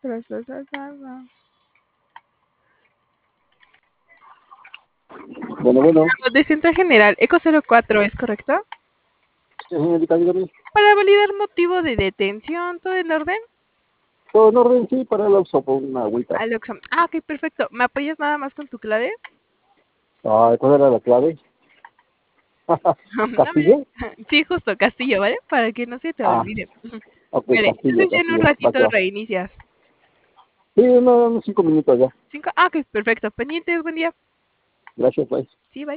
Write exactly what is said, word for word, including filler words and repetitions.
Bueno, bueno. De centro general, Eco cero cuatro, ¿es correcto? Sí, señorita, dígame. Para validar motivo de detención, ¿todo en orden? Todo en orden, sí, para el Oxxo por una agüita. Al Oxxo. Ah, ok, perfecto. ¿Me apoyas nada más con tu clave? Ah, ¿cuál era la clave? No me- ¿Castillo? Sí, justo, Castillo, ¿vale? Para que no se te Ah, olvide. ok, Vale, Castillo, entonces ya en un Castillo. Va que ratito va. reinicias. Sí, no, unos cinco minutos ya. Cinco. Ah, ok, perfecto. Pendientes, buen día. Gracias, pues.